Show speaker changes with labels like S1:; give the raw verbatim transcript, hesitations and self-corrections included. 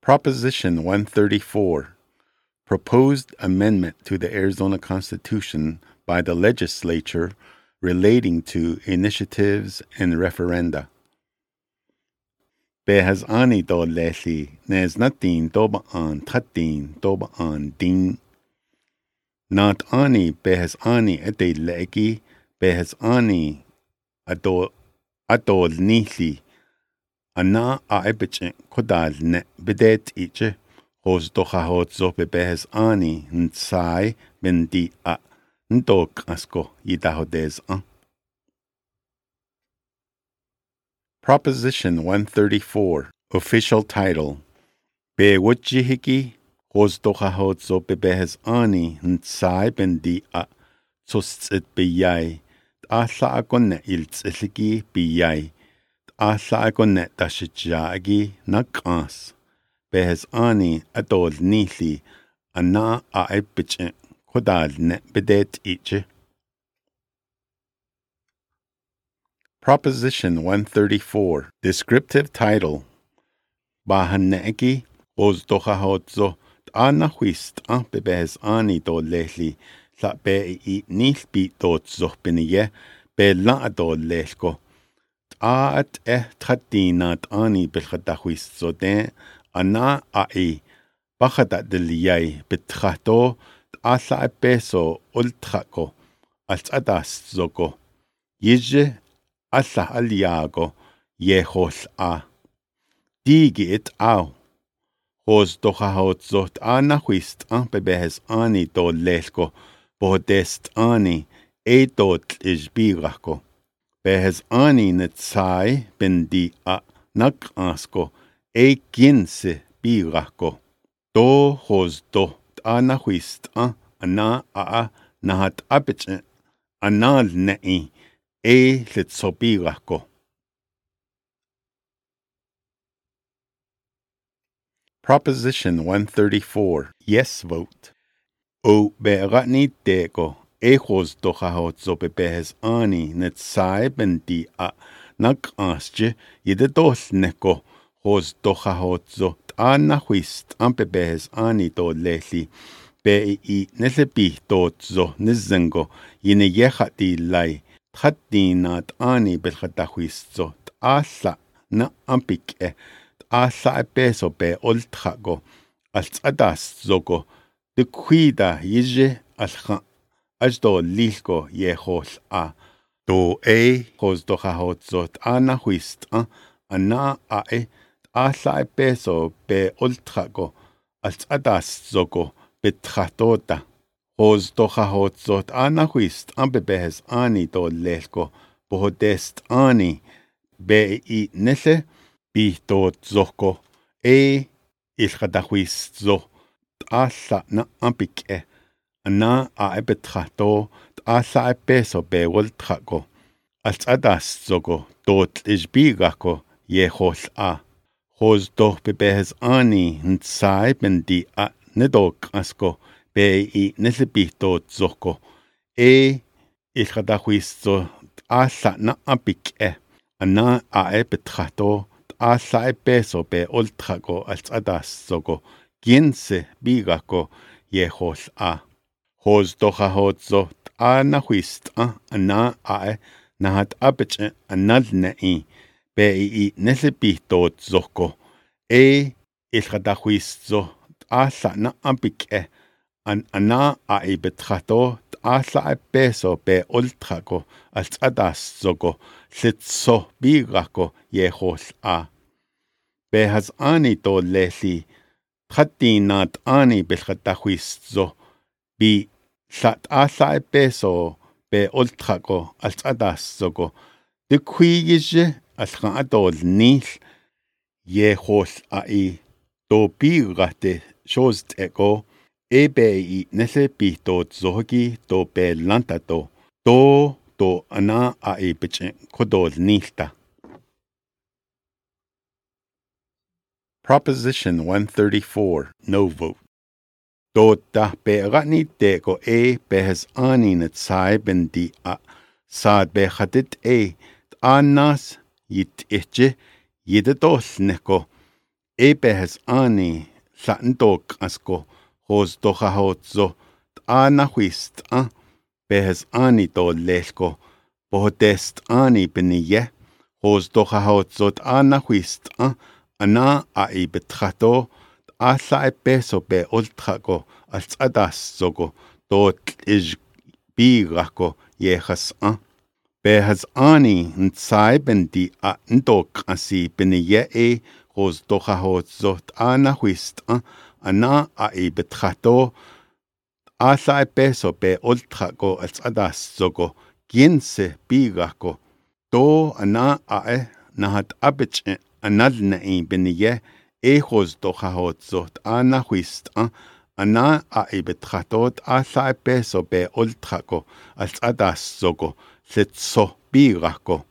S1: Proposition one thirty-four. Proposed amendment to the Arizona Constitution by the legislature relating to initiatives and referenda. Behazani do lehi neznatin dobaan tatin dobaan din. Not ani behazani ete legi behazani adol adol nihli. Ana aibich kodal ne bidet iche hos dochahot zo bebehes ani ntsai bendi a ndok asko yidahodes an. Proposition one thirty-four. Official title. Be wujihiki hos dochahot zo bebehes ani ntsai bendi a tsosit biyai. Asa akone iltsiligi biyai. Asa akone tashijagi nakas. Behes ani adol nihli ana aibich kodal ne bidet iche. Proposition one thirty-four. Descriptive title. Bahaneki os dochahotzo ana huist an bebehes ani do lehli la be i nil bi dotzo beniye be la do lehko. Aat eh tadinat ani belchadahuist de ana ai bachada deliyai betrato asa peso ultrako als adas zogo yije asa aliago yehos a digi it au hos dochahot zot ana huist an bebehes ani do lehko bodest ani e dot isbirako. Behes ani netsai bendi a nakasko e quince birako. Do hos do ana huist a ana a nahat abich anal nei e litsobirako. Proposition one thirty-four. Yes vote. O beratni dego. Ejos dochahot zo bebehes ani netsai bendi a nakasje yededos neko hos dochahot zo ana huist an bebehes ani do lehli be i nesebi dot zo nizengo yine yehati lai tadinat ani belchadahuist zo asa na ampik e asa peso be oltrago als adas zogo de cuida yije alcha Ajdo lilko yehos a. Do e hos dochahot zot ana huist a ana ae asa peso be ultrago als adas zogo betratota. Hos dochahot zot ana huist an bebehes ani do lelko bohodest ani be i nese bi dot zoko e ilchadahuist zo asa na ampik e. Ana a betrato asa peso be ultrago als adas zogo dot isbirako yehos a. Hos do bebehes ani ntsai bendi a nedok asko be i nesebi dot zoko e ilchadahuisto asa na apik e. Ana a betrato asa peso be ultrago als adas zogo quince birako yehos a. Hos dochahot zot ana huist a ana ae nahat abich anal nei be i nesebi dot zoko e ilchadahuist zo asa na ampik e an ana ae betrato asa peso be ultrago als adas zogo litso birako yehos a. Behas ani do lehli tadinat ani belchadahuist zo bi sat asa peso be ultrago als adas zogo de cuije als adol nil yehos ai do birate shost ego e be i nesebi dot zogi do be lantato do do ana ai biche kodol nilta. Proposition one thirty-four. No vote. Do da beratni dego e behes ani netsai bendi a sad behatit e anas yit eche yededos neko e behes ani santok asko hos dohahotzo ana huist a behes ani to lelko bohotest ani beniye hos dohahotzo ana huist a ana a i betrato alla e peso be ultrako als adas sogo dort is birako yehas a behes ani ntsaiben di a ndok asi beniye e hos dohahotzo ana huist a ana a i betrato alla e peso be ultrako als adas sogo quince birako to ana a e nahat abich analna i beniye Ejos dohahotzo ana huist a ana a i betratot alla e peso be ultrako als adas sogo setso birako